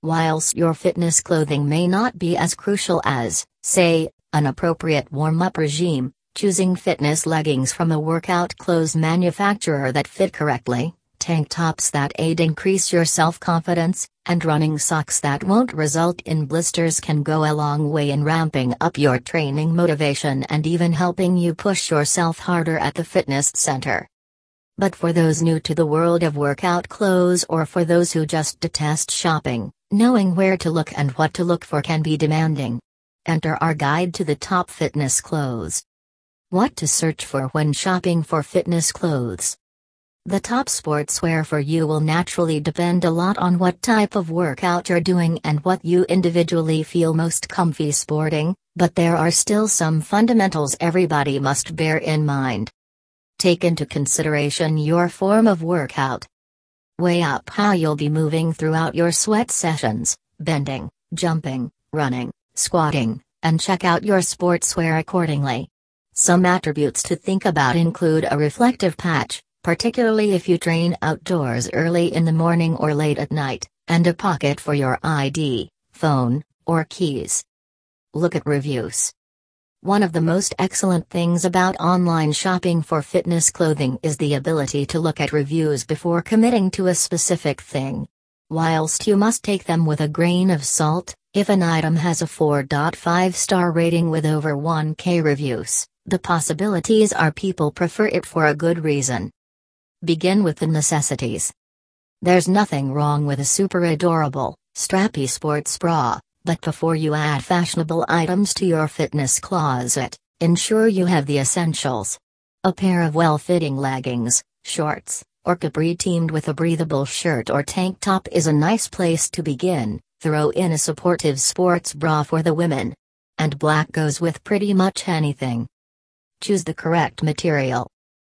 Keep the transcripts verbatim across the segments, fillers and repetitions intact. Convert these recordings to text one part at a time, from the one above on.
Whilst your fitness clothing may not be as crucial as, say, an appropriate warm-up regime, choosing fitness leggings from a workout clothes manufacturer that fit correctly, tank tops that aid increase your self-confidence, and running socks that won't result in blisters can go a long way in ramping up your training motivation and even helping you push yourself harder at the fitness center. But for those new to the world of workout clothes or for those who just detest shopping, knowing where to look and what to look for can be demanding. Enter our guide to the top fitness clothes. What to search for when shopping for fitness clothes. The top sportswear for you will naturally depend a lot on what type of workout you're doing and what you individually feel most comfy sporting, but there are still some fundamentals everybody must bear in mind. Take into consideration your form of workout. Weigh up how you'll be moving throughout your sweat sessions, bending, jumping, running, squatting, and check out your sportswear accordingly. Some attributes to think about include a reflective patch, particularly if you train outdoors early in the morning or late at night, and a pocket for your I D, phone, or keys. Look at reviews. One of the most excellent things about online shopping for fitness clothing is the ability to look at reviews before committing to a specific thing. Whilst you must take them with a grain of salt, if an item has a four point five star rating with over one K reviews, the possibilities are people prefer it for a good reason. Begin with the necessities. There's nothing wrong with a super adorable, strappy sports bra, but before you add fashionable items to your fitness closet, ensure you have the essentials. A pair of well-fitting leggings, shorts, or capri teamed with a breathable shirt or tank top is a nice place to begin. Throw in a supportive sports bra for the women. And black goes with pretty much anything. Choose the correct material.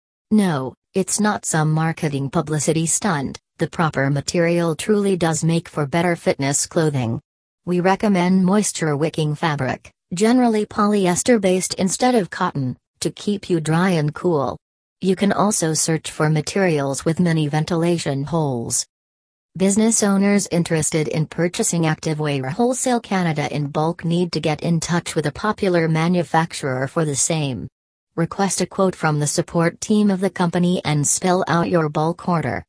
No, it's not some marketing publicity stunt, the proper material truly does make for better fitness clothing. We recommend moisture-wicking fabric, generally polyester-based instead of cotton, to keep you dry and cool. You can also search for materials with many ventilation holes. Business owners interested in purchasing activewear wholesale Canada in bulk need to get in touch with a popular manufacturer for the same. Request a quote from the support team of the company and spell out your bulk order.